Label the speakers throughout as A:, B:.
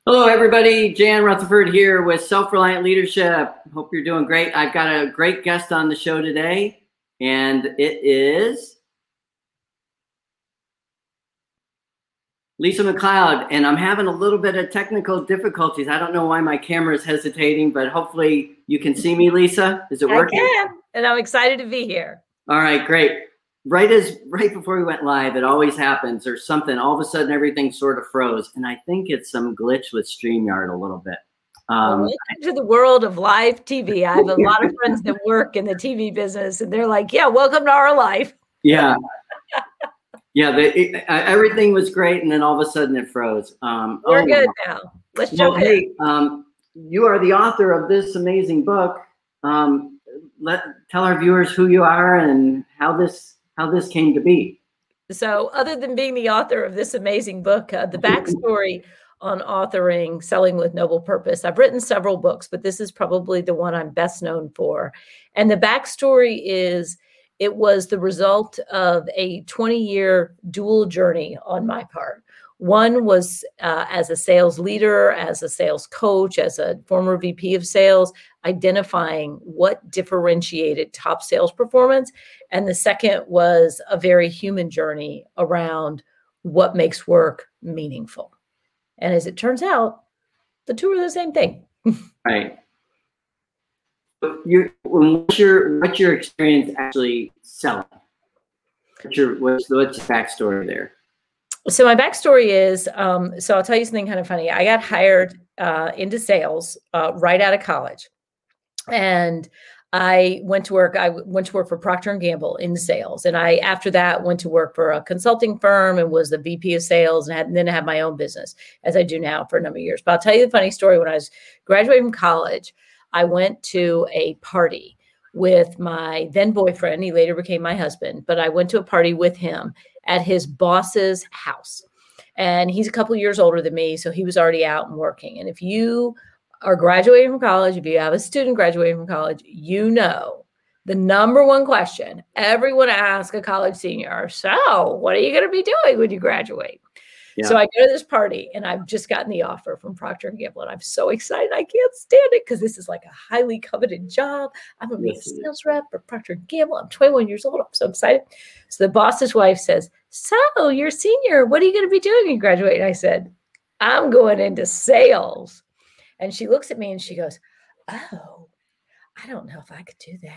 A: Hello, everybody. Jan Rutherford here with Self-Reliant Leadership. Hope you're doing great. I've got a great guest on the show today, and it is Lisa McLeod. And I'm having a little bit of technical difficulties. I don't know why my camera is hesitating, but hopefully you can see me, Lisa. Is it working?
B: I can, and I'm excited to be here.
A: All right, great. Right before we went live, it always happens. There's something, all of a sudden everything sort of froze. And I think it's some glitch with StreamYard a little bit.
B: Welcome to the world of live TV. I have a lot of friends that work in the TV business, and they're like, yeah, welcome to our life.
A: Yeah. Yeah, everything was great, and then all of a sudden it froze.
B: We're good now. Let's jump in.
A: Hey, you are the author of this amazing book. Tell our viewers who you are and how this came to be.
B: So other than being the author of this amazing book, the backstory on authoring Selling with Noble Purpose, I've written several books, but this is probably the one I'm best known for. And the backstory is it was the result of a 20-year dual journey on my part. One was as a sales leader, as a sales coach, as a former VP of sales, identifying what differentiated top sales performance. And the second was a very human journey around what makes work meaningful. And as it turns out, the two are the same thing.
A: Right. What's your experience actually selling? What's your backstory there?
B: So my backstory is, so I'll tell you something kind of funny. I got hired into sales right out of college, and I went to work. I went to work for Procter & Gamble in sales, and I after that went to work for a consulting firm and was the VP of sales, and then I had my own business as I do now for a number of years. But I'll tell you the funny story. When I was graduating from college, I went to a party with my then boyfriend. He later became my husband, but I went to a party with him at his boss's house. And he's a couple of years older than me, so he was already out and working. And if you are graduating from college, if you have a student graduating from college, you know the number one question everyone asks a college senior, so what are you going to be doing when you graduate? Yeah. So I go to this party, and I've just gotten the offer from Procter & Gamble, and I'm so excited. I can't stand it because this is like a highly coveted job. I'm going to be a sales rep for Procter & Gamble. I'm 21 years old. I'm so excited. So the boss's wife says, so you're a senior. What are you going to be doing when you graduate? And I said, I'm going into sales. And she looks at me and she goes, oh, I don't know if I could do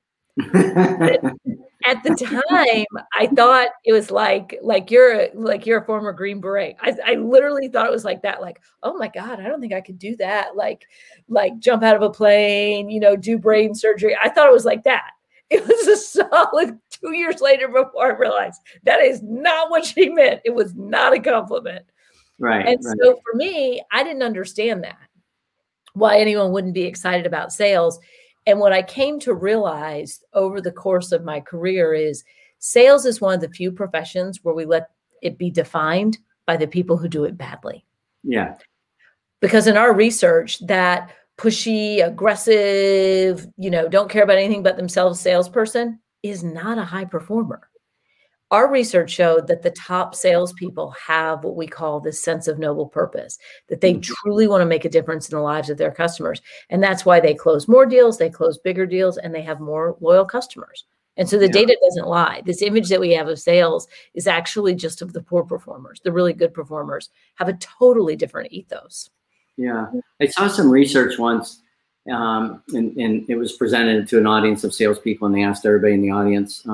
B: that. At the time, I thought it was like you're a former Green Beret. I literally thought it was like that. Like, oh my God, I don't think I could do that. Like jump out of a plane, do brain surgery. I thought it was like that. It was a solid 2 years later before I realized that is not what she meant. It was not a compliment.
A: Right.
B: And so for me, I didn't understand that, why anyone wouldn't be excited about sales. And what I came to realize over the course of my career is sales is one of the few professions where we let it be defined by the people who do it badly.
A: Yeah.
B: Because in our research, that pushy, aggressive, don't care about anything but themselves salesperson is not a high performer. Our research showed that the top salespeople have what we call this sense of noble purpose, that they truly want to make a difference in the lives of their customers. And that's why they close more deals, they close bigger deals, and they have more loyal customers. And so the data doesn't lie. This image that we have of sales is actually just of the poor performers. The really good performers have a totally different ethos.
A: Yeah. I saw some research once, and it was presented to an audience of salespeople, and they asked everybody in the audience,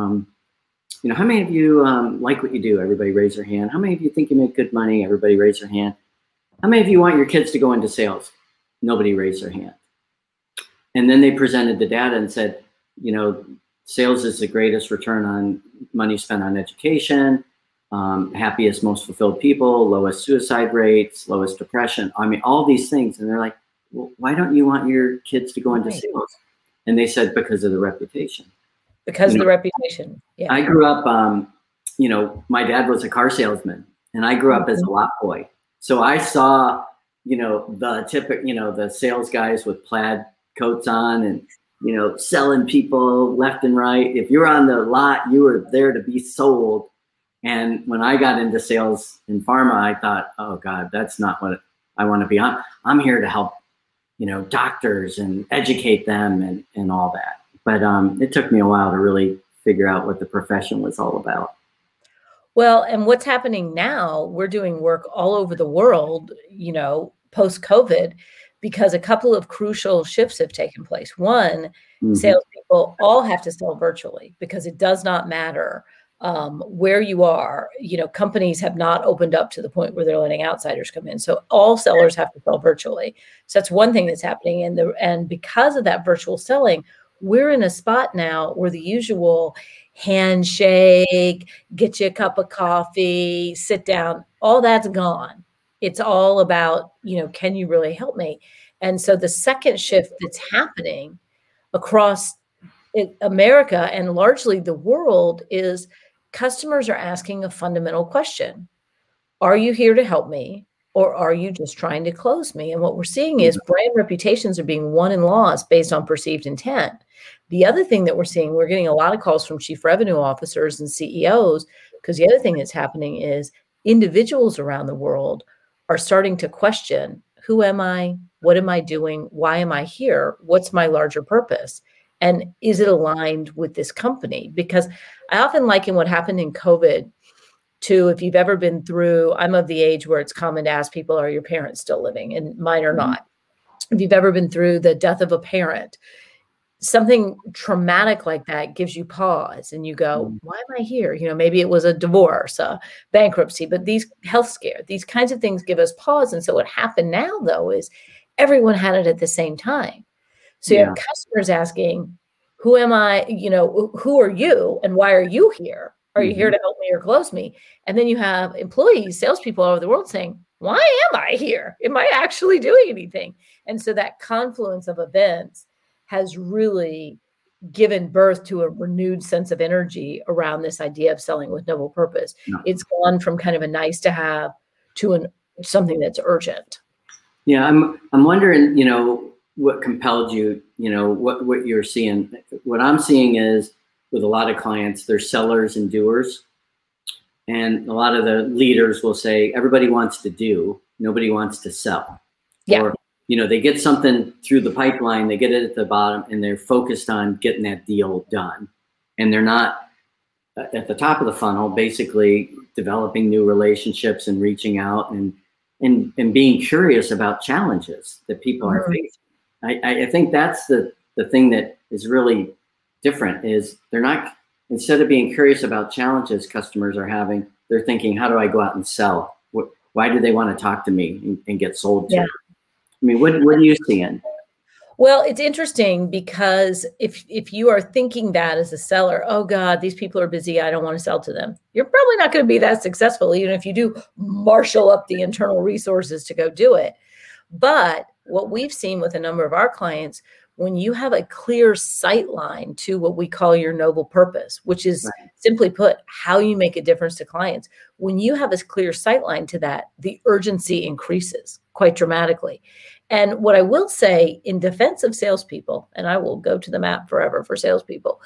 A: how many of you like what you do? Everybody raise their hand. How many of you think you make good money? Everybody raise their hand. How many of you want your kids to go into sales? Nobody raised their hand. And then they presented the data and said, sales is the greatest return on money spent on education, happiest, most fulfilled people, lowest suicide rates, lowest depression. I mean, all these things. And they're like, well, why don't you want your kids to go into sales? And they said, because of the reputation.
B: Because of the reputation. Yeah.
A: I grew up, my dad was a car salesman, and I grew up as a lot boy. So I saw, the typical, the sales guys with plaid coats on and, selling people left and right. If you're on the lot, you were there to be sold. And when I got into sales in pharma, I thought, oh God, that's not what I want to be. I'm here to help, doctors and educate them and all that. But it took me a while to really figure out what the profession was all about.
B: Well, and what's happening now, we're doing work all over the world, post-COVID, because a couple of crucial shifts have taken place. One, salespeople all have to sell virtually because it does not matter where you are. Companies have not opened up to the point where they're letting outsiders come in. So all sellers have to sell virtually. So that's one thing that's happening. And because of that virtual selling, we're in a spot now where the usual handshake, get you a cup of coffee, sit down, all that's gone. It's all about, can you really help me? And so the second shift that's happening across America and largely the world is customers are asking a fundamental question. Are you here to help me? Or are you just trying to close me? And what we're seeing is brand reputations are being won and lost based on perceived intent. The other thing that we're seeing, we're getting a lot of calls from chief revenue officers and CEOs, because the other thing that's happening is individuals around the world are starting to question, who am I? What am I doing? Why am I here? What's my larger purpose? And is it aligned with this company? Because I often liken what happened in COVID to, if you've ever been through, I'm of the age where it's common to ask people, are your parents still living? And mine are not. If you've ever been through the death of a parent, something traumatic like that gives you pause and you go, why am I here? Maybe it was a divorce, a bankruptcy, but these health scare, these kinds of things give us pause. And so what happened now, though, is everyone had it at the same time. So you have customers asking, who am I? Who are you and why are you here? Are you here to help me or close me? And then you have employees, salespeople all over the world saying, why am I here? Am I actually doing anything? And so that confluence of events has really given birth to a renewed sense of energy around this idea of selling with noble purpose. It's gone from kind of a nice to have to something that's urgent.
A: Yeah, I'm wondering, what compelled you, what you're seeing. What I'm seeing is, with a lot of clients, they're sellers and doers. And a lot of the leaders will say, everybody wants to do, nobody wants to sell.
B: Yeah.
A: Or, they get something through the pipeline, they get it at the bottom, and they're focused on getting that deal done. And they're not at the top of the funnel, basically developing new relationships and reaching out and being curious about challenges that people are facing. I think that's the thing that is really different, is they're not, instead of being curious about challenges customers are having, they're thinking, how do I go out and sell? Why do they want to talk to me and get sold to?
B: Yeah.
A: I mean, what are you seeing?
B: Well, it's interesting because if you are thinking that as a seller, oh God, these people are busy, I don't want to sell to them, you're probably not going to be that successful, even if you do marshal up the internal resources to go do it. But what we've seen with a number of our clients, when you have a clear sight line to what we call your noble purpose, which is simply put, how you make a difference to clients. When you have a clear sight line to that, the urgency increases quite dramatically. And what I will say in defense of salespeople, and I will go to the map forever for salespeople,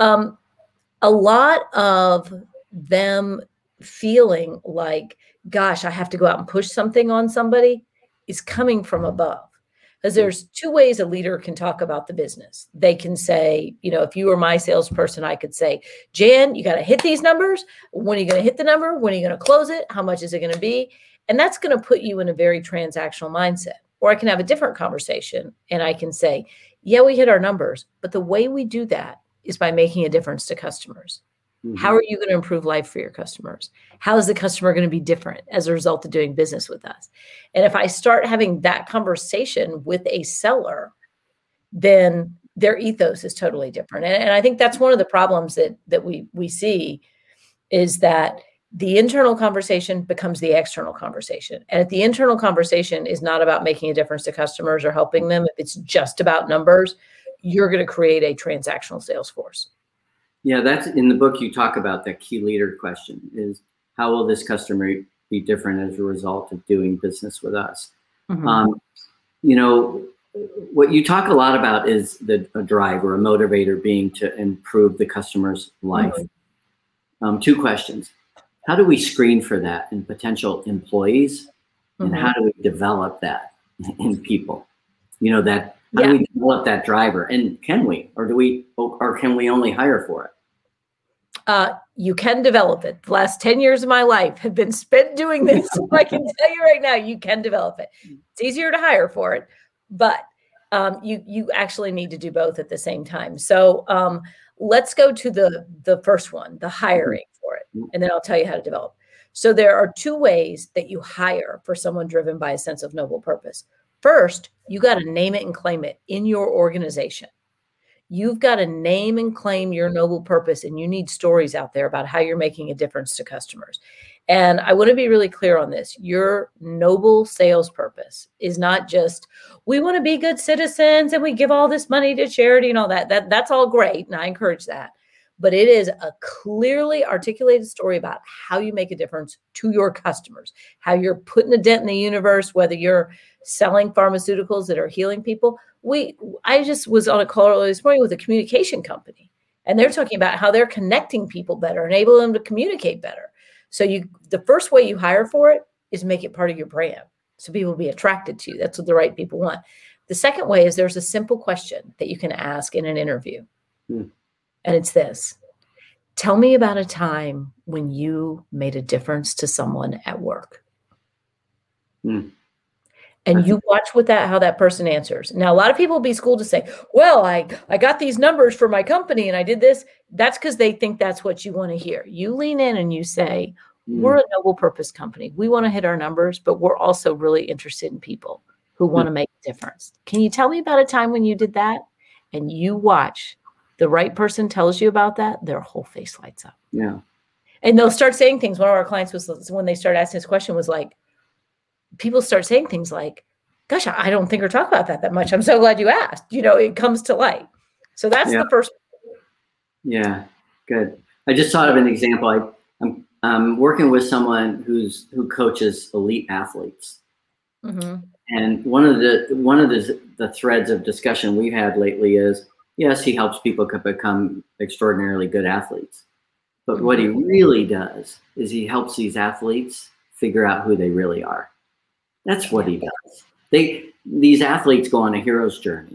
B: a lot of them feeling like, gosh, I have to go out and push something on somebody is coming from above. Because there's two ways a leader can talk about the business. They can say, if you were my salesperson, I could say, Jan, you got to hit these numbers. When are you going to hit the number? When are you going to close it? How much is it going to be? And that's going to put you in a very transactional mindset. Or I can have a different conversation and I can say, yeah, we hit our numbers, but the way we do that is by making a difference to customers. How are you going to improve life for your customers? How is the customer going to be different as a result of doing business with us? And if I start having that conversation with a seller, then their ethos is totally different. And I think that's one of the problems that we see is that the internal conversation becomes the external conversation. And if the internal conversation is not about making a difference to customers or helping them, if it's just about numbers, you're going to create a transactional sales force.
A: Yeah, that's in the book. You talk about the key leader question is, how will this customer be different as a result of doing business with us? What you talk a lot about is a drive or a motivator being to improve the customer's life. Two questions. How do we screen for that in potential employees? And how do we develop that in people? How
B: Yeah.
A: do we develop that driver? And can we, or can we only hire for it?
B: You can develop it. The last 10 years of my life have been spent doing this. So I can tell you right now, you can develop it. It's easier to hire for it, but you actually need to do both at the same time. So let's go to the first one, the hiring for it, and then I'll tell you how to develop. So there are two ways that you hire for someone driven by a sense of noble purpose. First, you got to name it and claim it in your organization. You've got to name and claim your noble purpose, and you need stories out there about how you're making a difference to customers. And I want to be really clear on this. Your noble sales purpose is not just, we want to be good citizens and we give all this money to charity and all that. That's all great, and I encourage that. But it is a clearly articulated story about how you make a difference to your customers, how you're putting a dent in the universe, whether you're selling pharmaceuticals that are healing people. I just was on a call earlier this morning with a communication company, and they're talking about how they're connecting people better, enable them to communicate better. So the first way you hire for it is make it part of your brand, so people will be attracted to you. That's what the right people want. The second way is there's a simple question that you can ask in an interview. And it's this: tell me about a time when you made a difference to someone at work. And you watch how that person answers. Now, a lot of people will be schooled to say, well, I got these numbers for my company and I did this. That's because they think that's what you want to hear. You lean in and you say, we're a noble purpose company. We want to hit our numbers, but we're also really interested in people who want to make a difference. Can you tell me about a time when you did that? And you watch. The right person tells you about that, their whole face lights up.
A: Yeah.
B: And they'll start saying things. One of our clients when they started asking this question was like, people start saying things like, gosh, I don't think or talk about that much. I'm so glad you asked. It comes to light. So that's the first.
A: Yeah, good. I just thought of an example. I'm working with someone who coaches elite athletes. And one of the threads of discussion we've had lately is, yes, he helps people become extraordinarily good athletes. But what he really does is he helps these athletes figure out who they really are. That's what he does. These athletes go on a hero's journey,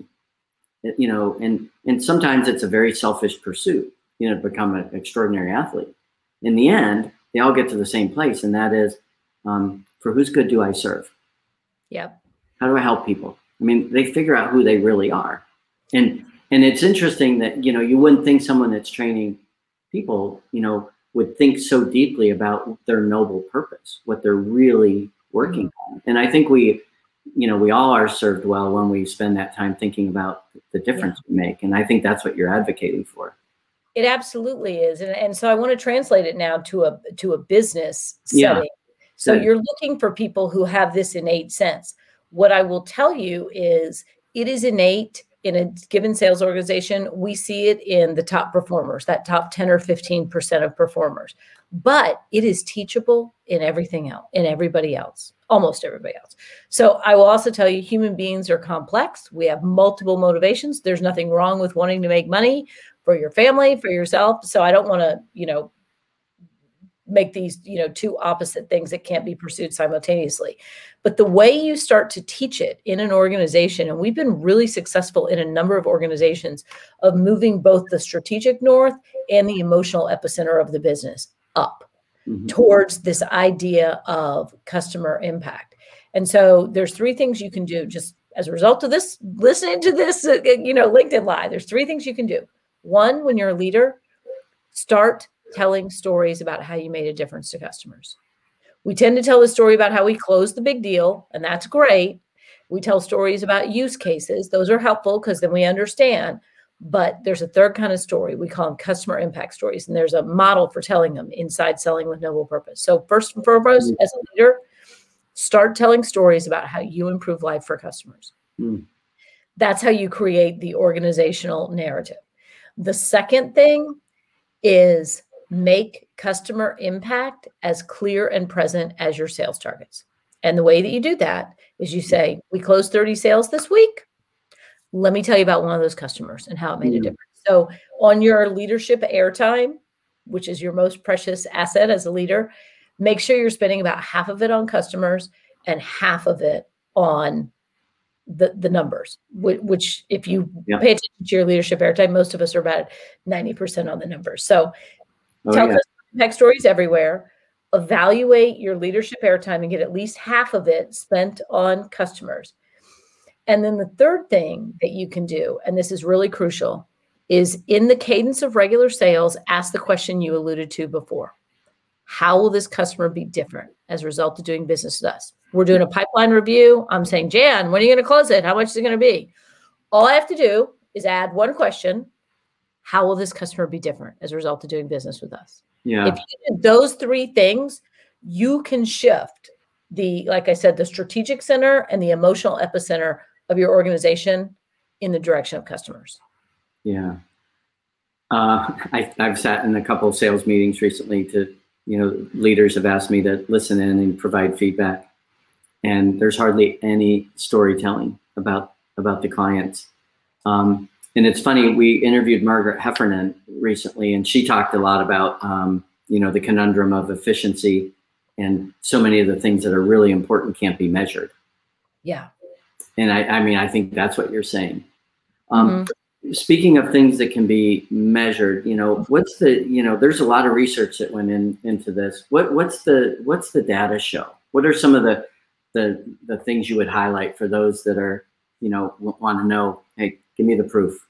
A: and sometimes it's a very selfish pursuit, to become an extraordinary athlete. In the end, they all get to the same place, and that is, for whose good do I serve?
B: Yep.
A: How do I help people? I mean, they figure out who they really are. And it's interesting that, you wouldn't think someone that's training people, would think so deeply about their noble purpose, what they're really working on. And I think we all are served well when we spend that time thinking about the difference we make. And I think that's what you're advocating for.
B: It absolutely is. And so I want to translate it now to a business setting. So you're looking for people who have this innate sense. What I will tell you is it is innate in a given sales organization. We see it in the top performers, that top 10 or 15% of performers. But it is teachable in everything else, in everybody else, almost everybody else. So I will also tell you, human beings are complex. We have multiple motivations. There's nothing wrong with wanting to make money for your family, for yourself. So I don't want to, make these, two opposite things that can't be pursued simultaneously. But the way you start to teach it in an organization, and we've been really successful in a number of organizations of moving both the strategic north and the emotional epicenter of the business up towards this idea of customer impact. And so there's three things you can do just as a result of this, listening to this, LinkedIn Live. There's three things you can do. One, when you're a leader, start telling stories about how you made a difference to customers. We tend to tell the story about how we closed the big deal, and that's great. We tell stories about use cases. Those are helpful because then we understand. But there's a third kind of story. We call them customer impact stories. And there's a model for telling them inside Selling with Noble Purpose. So first and foremost, as a leader, start telling stories about how you improve life for customers. That's how you create the organizational narrative. The second thing is make customer impact as clear and present as your sales targets. And the way that you do that is you say, we closed 30 sales this week. Let me tell you about one of those customers and how it made a difference. So on your leadership airtime, which is your most precious asset as a leader, make sure you're spending about half of it on customers and half of it on the numbers, which if you pay attention to your leadership airtime, most of us are about 90% on the numbers. So tell customer impact stories everywhere, evaluate your leadership airtime and get at least half of it spent on customers. And then the third thing that you can do, and this is really crucial, is in the cadence of regular sales, ask the question you alluded to before. How will this customer be different as a result of doing business with us? We're doing a pipeline review. I'm saying, Jan, when are you going to close it? How much is it going to be? All I have to do is add one question. How will this customer be different as a result of doing business with us?
A: Yeah.
B: If you do those three things, you can shift like I said, the strategic center and the emotional epicenter of your organization in the direction of customers.
A: Yeah. I've sat in a couple of sales meetings recently leaders have asked me to listen in and provide feedback. And there's hardly any storytelling about the clients. And it's funny, we interviewed Margaret Heffernan recently, and she talked a lot about, the conundrum of efficiency, and so many of the things that are really important can't be measured.
B: Yeah.
A: And I think that's what you're saying. Speaking of things that can be measured, there's a lot of research that went into this. What's the data show? What are some of the things you would highlight for those that are, want to know, hey, give me the proof.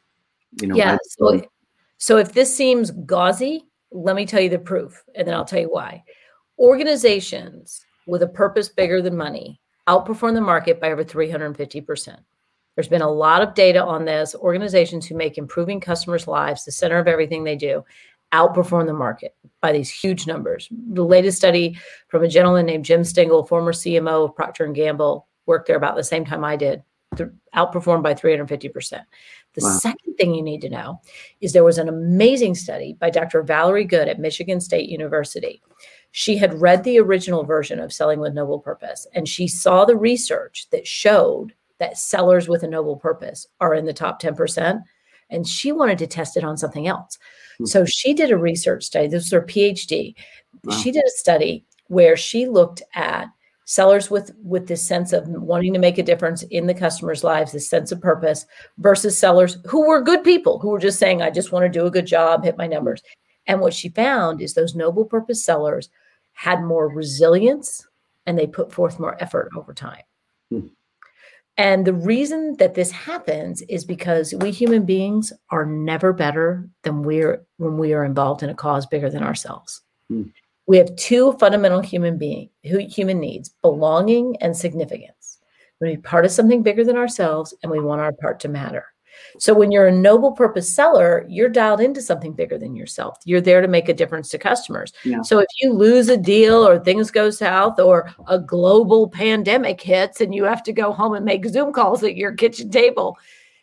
B: So if this seems gauzy, let me tell you the proof, and then I'll tell you why. Organizations with a purpose bigger than money outperform the market by over 350%. There's been a lot of data on this. Organizations who make improving customers' lives the center of everything they do outperform the market by these huge numbers. The latest study from a gentleman named Jim Stengel, former CMO of Procter & Gamble, worked there about the same time I did, outperformed by 350%. The second thing you need to know is there was an amazing study by Dr. Valerie Good at Michigan State University. She had read the original version of Selling with Noble Purpose, and she saw the research that showed that sellers with a noble purpose are in the top 10%. And she wanted to test it on something else. So she did a research study. This was her PhD. Wow. She did a study where she looked at sellers with this sense of wanting to make a difference in the customer's lives, this sense of purpose, versus sellers who were good people, who were just saying, I just want to do a good job, hit my numbers. And what she found is those noble purpose sellers had more resilience and they put forth more effort over time. And the reason that this happens is because we human beings are never better than when we are involved in a cause bigger than ourselves. We have two fundamental human needs, belonging and significance. We want to be part of something bigger than ourselves, and we want our part to matter. So when you're a noble purpose seller, you're dialed into something bigger than yourself. You're there to make a difference to customers. Yeah. So if you lose a deal or things go south or a global pandemic hits and you have to go home and make Zoom calls at your kitchen table,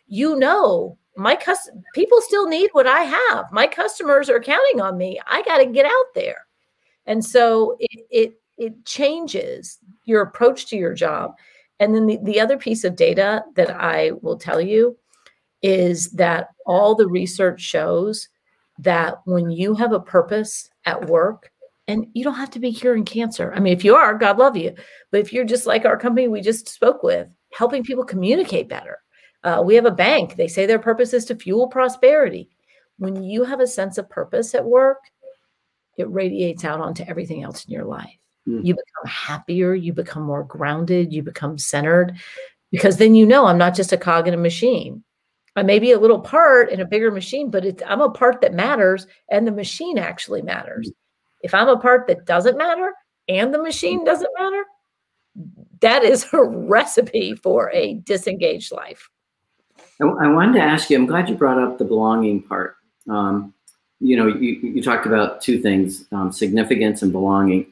B: people still need what I have. My customers are counting on me. I got to get out there. And so it changes your approach to your job. And then the other piece of data that I will tell you is that all the research shows that when you have a purpose at work, and you don't have to be curing cancer. I mean, if you are, God love you. But if you're just like our company we just spoke with, helping people communicate better. We have a bank. They say their purpose is to fuel prosperity. When you have a sense of purpose at work, it radiates out onto everything else in your life. You become happier. You become more grounded. You become centered. Because then I'm not just a cog in a machine. I may be a little part in a bigger machine, but I'm a part that matters, and the machine actually matters. If I'm a part that doesn't matter and the machine doesn't matter, that is a recipe for a disengaged life.
A: I wanted to ask you, I'm glad you brought up the belonging part. You talked about two things, significance and belonging.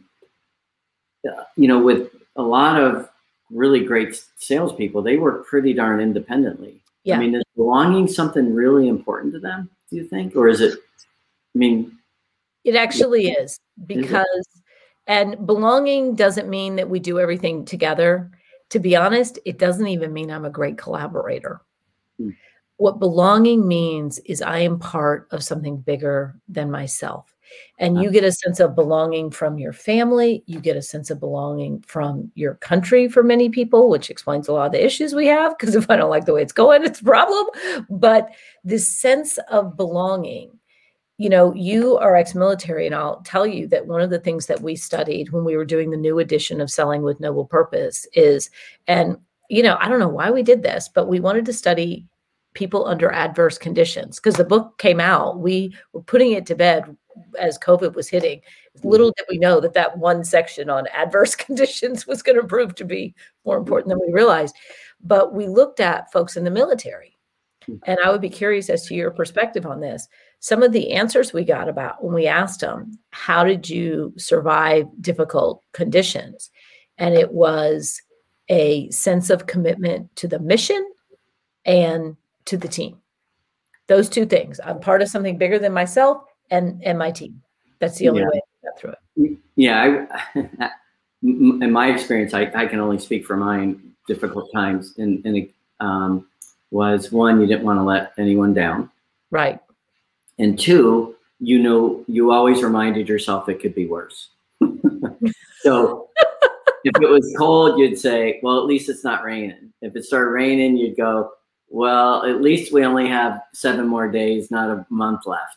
A: With a lot of really great salespeople, they work pretty darn independently. Yeah. I mean, is belonging something really important to them, do you think? Or is it,
B: it actually is, because, and belonging doesn't mean that we do everything together. To be honest, it doesn't even mean I'm a great collaborator. What belonging means is I am part of something bigger than myself. And you get a sense of belonging from your family. You get a sense of belonging from your country for many people, which explains a lot of the issues we have. Because if I don't like the way it's going, it's a problem. But this sense of belonging, you are ex-military, and I'll tell you that one of the things that we studied when we were doing the new edition of Selling with Noble Purpose is, and I don't know why we did this, but we wanted to study people under adverse conditions because the book came out. We were putting it to bed as COVID was hitting. Little did we know that one section on adverse conditions was going to prove to be more important than we realized. But we looked at folks in the military. And I would be curious as to your perspective on this. Some of the answers we got about when we asked them, how did you survive difficult conditions? And it was a sense of commitment to the mission and to the team. Those two things. I'm part of something bigger than myself and my team. That's the only way I got through it.
A: Yeah. In my experience, I can only speak for mine difficult times. And it was one, you didn't want to let anyone down.
B: Right.
A: And two, you always reminded yourself it could be worse. So if it was cold, you'd say, well, at least it's not raining. If it started raining, you'd go, well, at least we only have 7 more days, not a month left.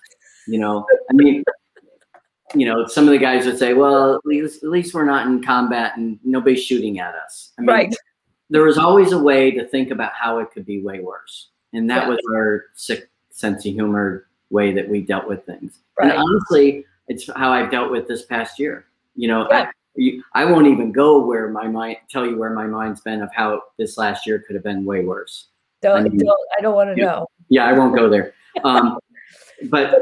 A: Some of the guys would say, well, at least we're not in combat and nobody's shooting at us.
B: Right.
A: There was always a way to think about how it could be way worse. And that was our sick sense of humor way that we dealt with things. Right. And honestly, it's how I've dealt with this past year. I won't even go tell you where my mind's been of how this last year could have been way worse.
B: I don't want to know.
A: Yeah, I won't go there. But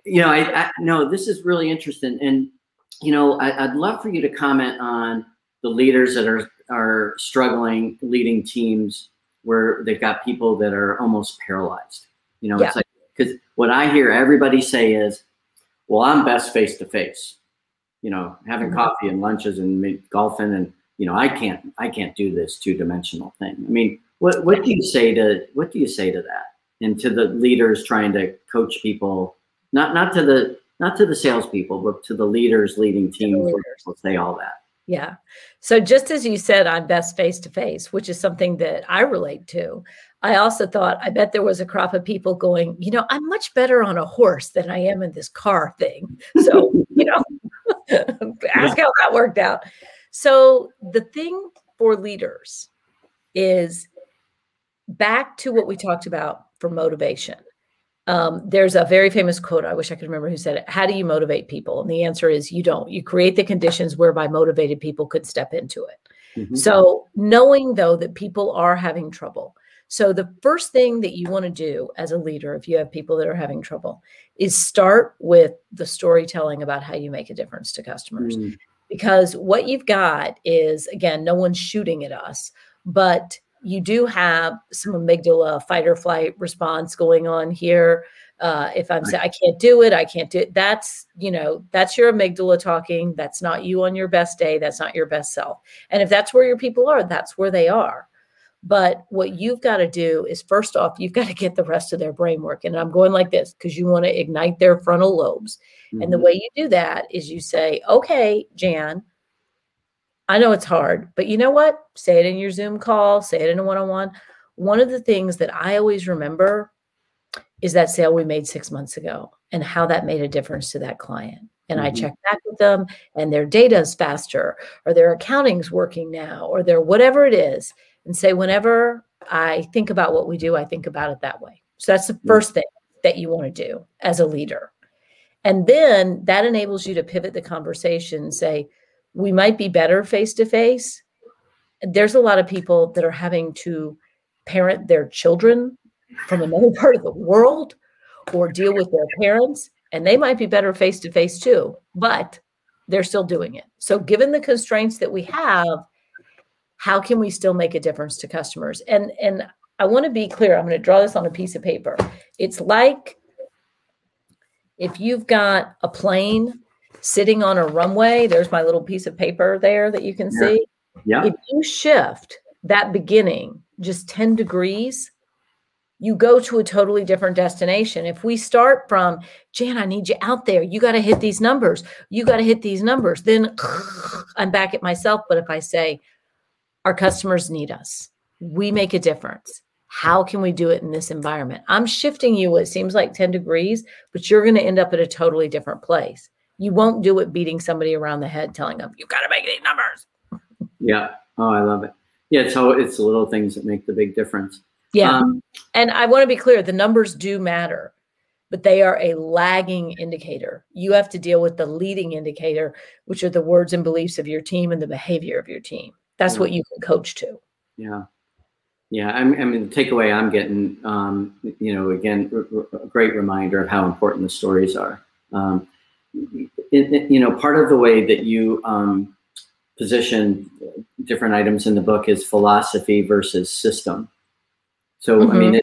A: no, this is really interesting. And, I'd love for you to comment on the leaders that are struggling leading teams where they've got people that are almost paralyzed. It's like, because what I hear everybody say is, well, I'm best face to face, having coffee and lunches and golfing. And, I can't do this 2-dimensional thing. What do you say to that? And to the leaders trying to coach people, not to the salespeople, but to the leaders leading teams. Let's say all that.
B: Yeah. So just as you said, I'm best face to face, which is something that I relate to. I also thought, I bet there was a crop of people going, I'm much better on a horse than I am in this car thing. So, ask how that worked out. So the thing for leaders is back to what we talked about for motivation. There's a very famous quote. I wish I could remember who said it. How do you motivate people? And the answer is you don't. You create the conditions whereby motivated people could step into it. Mm-hmm. So knowing, though, that people are having trouble. So the first thing that you want to do as a leader, if you have people that are having trouble, is start with the storytelling about how you make a difference to customers. Mm. Because what you've got is, again, no one's shooting at us, but you do have some amygdala fight or flight response going on here. If I'm saying I can't do it, that's your amygdala talking. That's not you on your best day. That's not your best self. And if that's where your people are, that's where they are. But what you've got to do is, first off, you've got to get the rest of their brain working. And I'm going like this because you want to ignite their frontal lobes. Mm-hmm. And the way you do that is you say, okay, Jan, I know it's hard, but you know what? Say it in your Zoom call, say it in a one-on-one. One of the things that I always remember is that sale we made 6 months ago and how that made a difference to that client. And I check back with them and their data is faster, or their accounting's working now, or their whatever it is. And say, whenever I think about what we do, I think about it that way. So that's the first thing that you want to do as a leader. And then that enables you to pivot the conversation and say, we might be better face-to-face. There's a lot of people that are having to parent their children from another part of the world or deal with their parents, and they might be better face-to-face too, but they're still doing it. So given the constraints that we have, how can we still make a difference to customers? And I want to be clear. I'm going to draw this on a piece of paper. It's like if you've got a plane sitting on a runway, there's my little piece of paper there that you can see. Yeah. If you shift that beginning just 10 degrees, you go to a totally different destination. If we start from, Jan, I need you out there. You got to hit these numbers. You got to hit these numbers. Then I'm back at myself. But if I say, our customers need us, we make a difference. How can we do it in this environment? I'm shifting you what seems like 10 degrees, but you're going to end up at a totally different place. You won't do it beating somebody around the head, telling them, you got to make these numbers.
A: Yeah. Oh, I love it. Yeah. It's the little things that make the big difference.
B: Yeah. And I want to be clear, the numbers do matter, but they are a lagging indicator. You have to deal with the leading indicator, which are the words and beliefs of your team and the behavior of your team. That's what you can coach to.
A: Yeah. Yeah. I mean, the takeaway I'm getting, again, a great reminder of how important the stories are. Part of the way that you position different items in the book is philosophy versus system. So, I mean,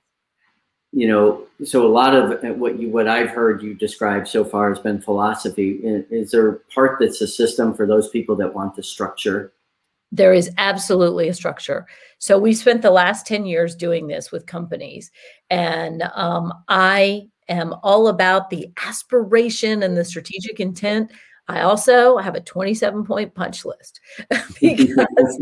A: so a lot of what I've heard you describe so far has been philosophy. Is there a part that's a system for those people that want the structure?
B: There is absolutely a structure. So we spent the last 10 years doing this with companies. And I am all about the aspiration and the strategic intent. I also have a 27-point punch list because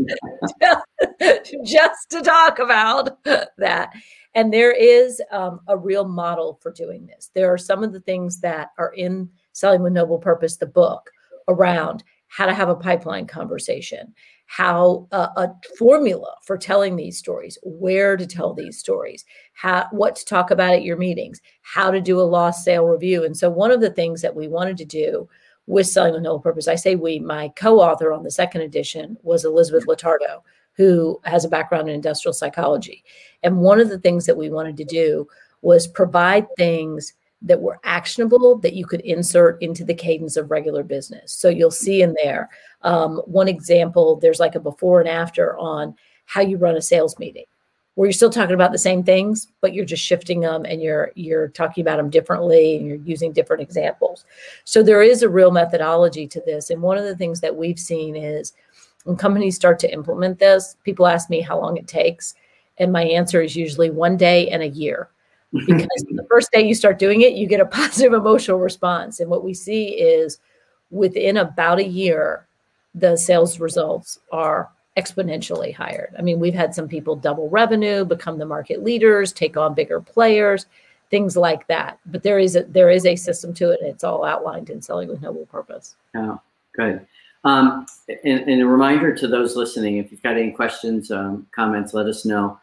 B: just to talk about that. And there is a real model for doing this. There are some of the things that are in Selling with Noble Purpose, the book, around how to have a pipeline conversation, how a formula for telling these stories, where to tell these stories, what to talk about at your meetings, how to do a lost sale review. And so one of the things that we wanted to do with Selling with Noble Purpose, I say we, my co-author on the second edition was Elizabeth Latardo, who has a background in industrial psychology. And one of the things that we wanted to do was provide things that were actionable that you could insert into the cadence of regular business. So you'll see in there, one example, there's like a before and after on how you run a sales meeting, where you're still talking about the same things, but you're just shifting them and you're talking about them differently and you're using different examples. So there is a real methodology to this. And one of the things that we've seen is when companies start to implement this, people ask me how long it takes. And my answer is usually 1 day and a year. Because the first day you start doing it, you get a positive emotional response. And what we see is within about a year, the sales results are exponentially higher. I mean, we've had some people double revenue, become the market leaders, take on bigger players, things like that. But there is a system to it, and it's all outlined in Selling with Noble Purpose.
A: Oh, good. And a reminder to those listening, if you've got any questions, comments, let us know.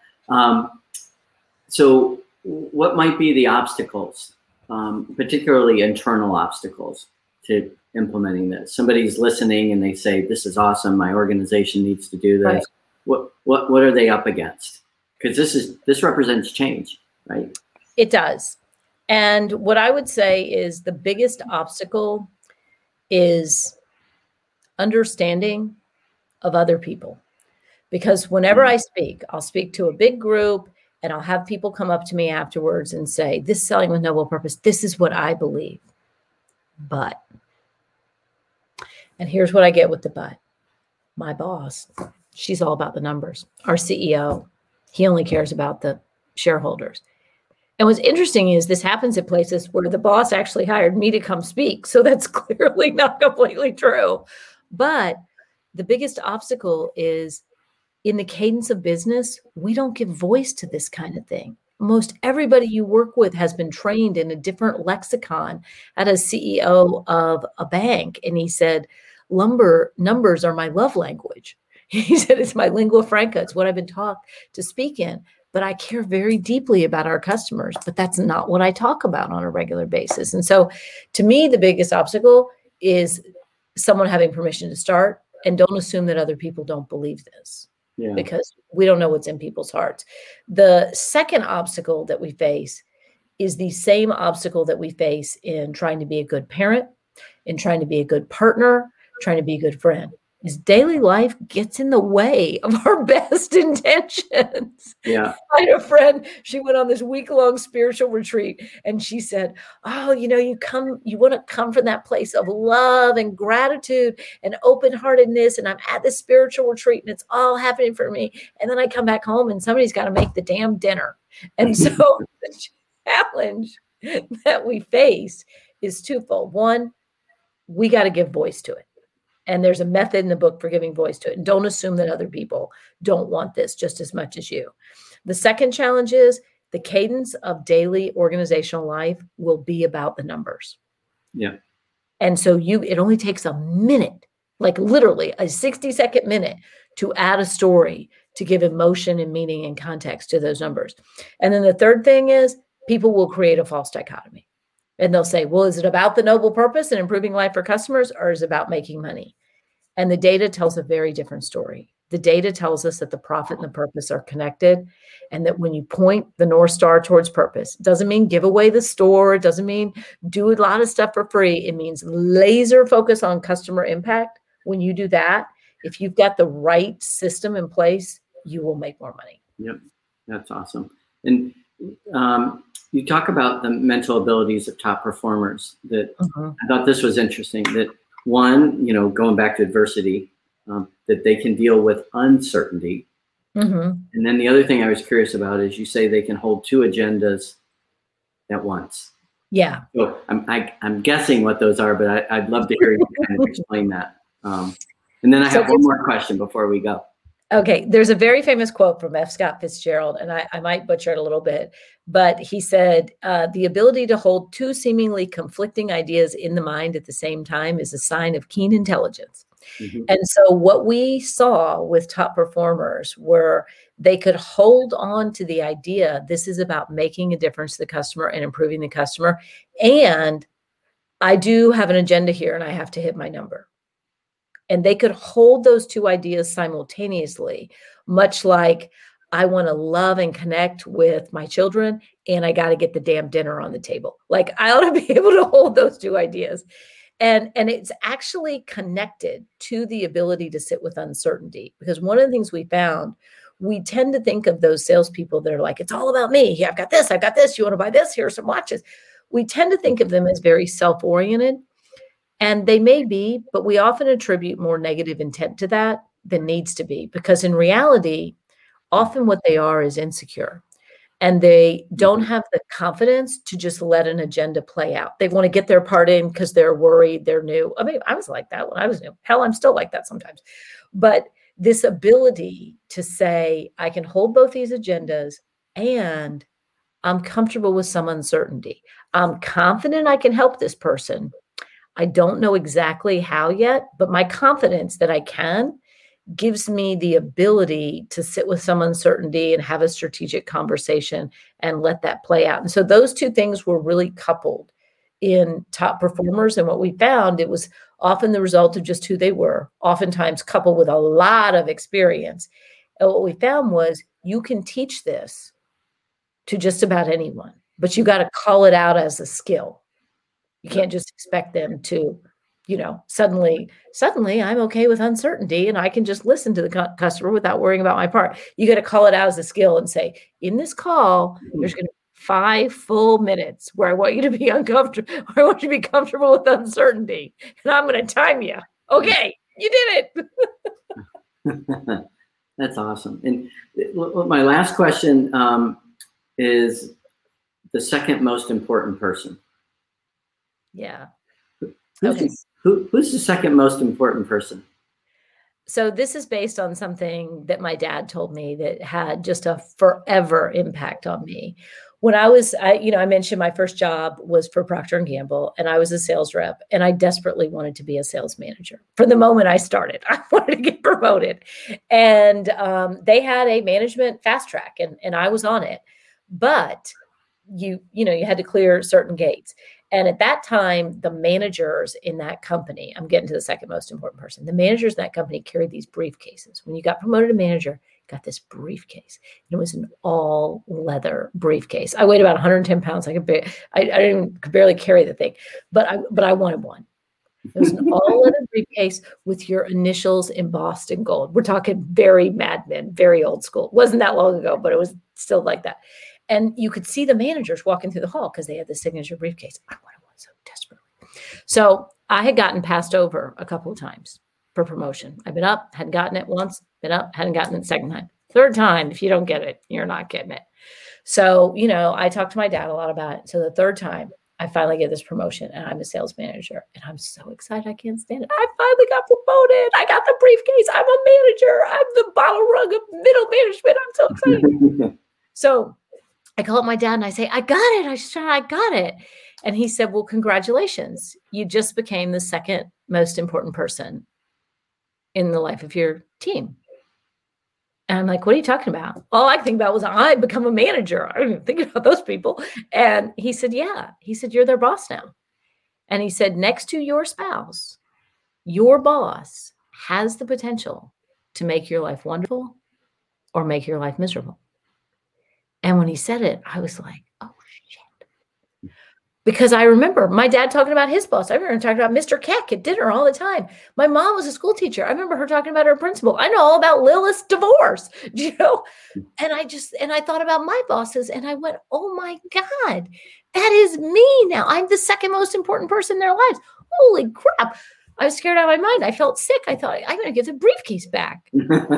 A: So what might be the obstacles, particularly internal obstacles to implementing this? Somebody's listening and they say, this is awesome. My organization needs to do this. Right. What are they up against? Because this represents change, right?
B: It does. And what I would say is the biggest obstacle is understanding of other people. Because whenever I speak, I'll speak to a big group and I'll have people come up to me afterwards and say, this Selling with Noble Purpose, this is what I believe. But, and here's what I get with the but. My boss, she's all about the numbers. Our CEO, he only cares about the shareholders. And what's interesting is this happens at places where the boss actually hired me to come speak. So that's clearly not completely true. But the biggest obstacle is in the cadence of business, we don't give voice to this kind of thing. Most everybody you work with has been trained in a different lexicon. At a CEO of a bank, and he said, numbers are my love language. He said, it's my lingua franca. It's what I've been taught to speak in. But I care very deeply about our customers, but that's not what I talk about on a regular basis. And so to me, the biggest obstacle is someone having permission to start, and don't assume that other people don't believe this. Yeah. Because we don't know what's in people's hearts. The second obstacle that we face is the same obstacle that we face in trying to be a good parent, in trying to be a good partner, trying to be a good friend. is daily life gets in the way of our best intentions.
A: Yeah.
B: I had a friend, she went on this week-long spiritual retreat, and she said, oh, you want to come from that place of love and gratitude and open-heartedness, and I'm at this spiritual retreat and it's all happening for me. And then I come back home and somebody's got to make the damn dinner. And so the challenge that we face is twofold. One, we got to give voice to it. And there's a method in the book for giving voice to it. And don't assume that other people don't want this just as much as you. The second challenge is the cadence of daily organizational life will be about the numbers.
A: Yeah.
B: And so it only takes a minute, like literally a 60-second minute, to add a story to give emotion and meaning and context to those numbers. And then the third thing is people will create a false dichotomy. And they'll say, well, is it about the noble purpose and improving life for customers, or is it about making money? And the data tells a very different story. The data tells us that the profit and the purpose are connected, and that when you point the North Star towards purpose, it doesn't mean give away the store. It doesn't mean do a lot of stuff for free. It means laser focus on customer impact. When you do that, if you've got the right system in place, you will make more money.
A: Yep. That's awesome. And you talk about the mental abilities of top performers. That I thought this was interesting. That one, going back to adversity, that they can deal with uncertainty. And then the other thing I was curious about is you say they can hold two agendas at once.
B: Yeah.
A: So I'm guessing what those are, but I'd love to hear you kind of explain that. And then I have one more question before we go.
B: Okay. There's a very famous quote from F. Scott Fitzgerald, and I might butcher it a little bit, but he said, the ability to hold two seemingly conflicting ideas in the mind at the same time is a sign of keen intelligence. And so what we saw with top performers were they could hold on to the idea, this is about making a difference to the customer and improving the customer. And I do have an agenda here and I have to hit my number. And they could hold those two ideas simultaneously, much like I want to love and connect with my children and I got to get the damn dinner on the table. Like I ought to be able to hold those two ideas. And it's actually connected to the ability to sit with uncertainty, because one of the things we found, we tend to think of those salespeople that are like, it's all about me. Yeah, I've got this. You want to buy this? Here are some watches. We tend to think of them as very self-oriented, and they may be, but we often attribute more negative intent to that than needs to be, because in reality, often what they are is insecure. And they don't have the confidence to just let an agenda play out. They want to get their part in because they're worried, they're new. I mean, I was like that when I was new. Hell, I'm still like that sometimes. But this ability to say, I can hold both these agendas and I'm comfortable with some uncertainty. I'm confident I can help this person. I don't know exactly how yet, but my confidence that I can gives me the ability to sit with some uncertainty and have a strategic conversation and let that play out. And so those two things were really coupled in top performers. And what we found, it was often the result of just who they were, oftentimes coupled with a lot of experience. And what we found was you can teach this to just about anyone, but you got to call it out as a skill. You can't just expect them to, suddenly I'm okay with uncertainty and I can just listen to the customer without worrying about my part. You got to call it out as a skill and say, in this call, there's going to be 5 full minutes where I want you to be uncomfortable. I want you to be comfortable with uncertainty, and I'm going to time you. Okay, you did
A: it. That's awesome. And my last question is the second most important person.
B: Yeah.
A: Who's the second most important person?
B: So this is based on something that my dad told me that had just a forever impact on me. When I mentioned my first job was for Procter & Gamble, and I was a sales rep, and I desperately wanted to be a sales manager. From the moment I started, I wanted to get promoted. And they had a management fast track, and I was on it. But you had to clear certain gates. And at that time, the managers in that company, I'm getting to the second most important person, the managers in that company carried these briefcases. When you got promoted to manager, you got this briefcase. And it was an all leather briefcase. I weighed about 110 pounds. I could barely carry the thing, but I wanted one. It was an all-leather briefcase with your initials embossed in gold. We're talking very Mad Men, very old school. It wasn't that long ago, but it was still like that. And you could see the managers walking through the hall because they had the signature briefcase. I wanted one so desperately. So I had gotten passed over a couple of times for promotion. I've been up, hadn't gotten it once, been up, hadn't gotten it second time. Third time, if you don't get it, you're not getting it. So, I talked to my dad a lot about it. So the third time, I finally get this promotion and I'm a sales manager and I'm so excited. I can't stand it. I finally got promoted. I got the briefcase. I'm a manager. I'm the bottle rung of middle management. I'm so excited. So I call up my dad and I say, I got it. I got it. And he said, well, congratulations. You just became the second most important person in the life of your team. And I'm like, what are you talking about? All I think about was I become a manager. I didn't even think about those people. And he said, yeah. He said, you're their boss now. And he said, next to your spouse, your boss has the potential to make your life wonderful or make your life miserable. And when he said it, I was like, oh, shit. Because I remember my dad talking about his boss. I remember talking about Mr. Keck at dinner all the time. My mom was a school teacher. I remember her talking about her principal. I know all about Lilith's divorce, And I thought about my bosses and I went, oh my God, that is me now. I'm the second most important person in their lives. Holy crap. I was scared out of my mind. I felt sick. I thought I'm going to get the briefcase back.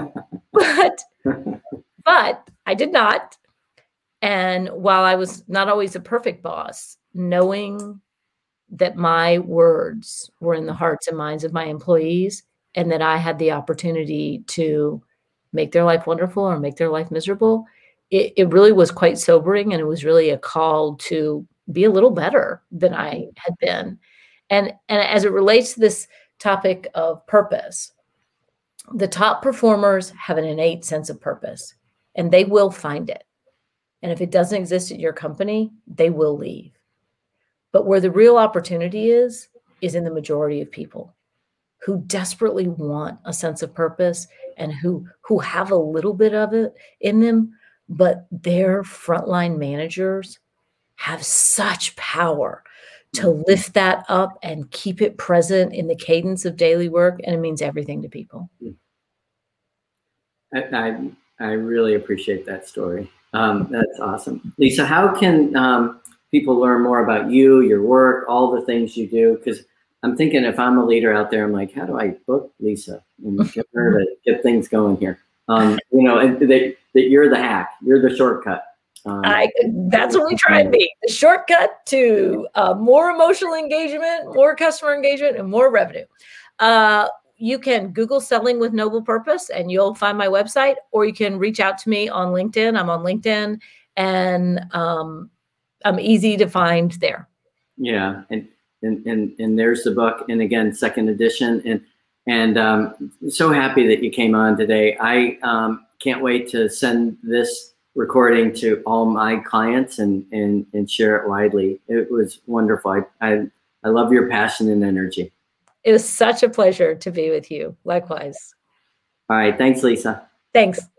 B: but I did not. And while I was not always a perfect boss, knowing that my words were in the hearts and minds of my employees and that I had the opportunity to make their life wonderful or make their life miserable, it really was quite sobering. And it was really a call to be a little better than I had been. And as it relates to this topic of purpose, the top performers have an innate sense of purpose and they will find it. And if it doesn't exist at your company, they will leave. But where the real opportunity is in the majority of people who desperately want a sense of purpose and who have a little bit of it in them, but their frontline managers have such power to lift that up and keep it present in the cadence of daily work. And it means everything to people.
A: I really appreciate that story. That's awesome. Lisa, how can people learn more about you, your work, all the things you do? Because I'm thinking if I'm a leader out there, I'm like, how do I book Lisa and get her to get things going here? And that you're the hack, you're the shortcut.
B: That's what we try and be, the shortcut to more emotional engagement, more customer engagement, and more revenue. You can Google Selling with Noble Purpose and you'll find my website, or you can reach out to me on LinkedIn. I'm on LinkedIn and I'm easy to find there.
A: Yeah. And there's the book. And again, second edition. And so happy that you came on today. I can't wait to send this recording to all my clients and share it widely. It was wonderful. I love your passion and energy.
B: It was such a pleasure to be with you. Likewise.
A: All right. Thanks, Lisa.
B: Thanks.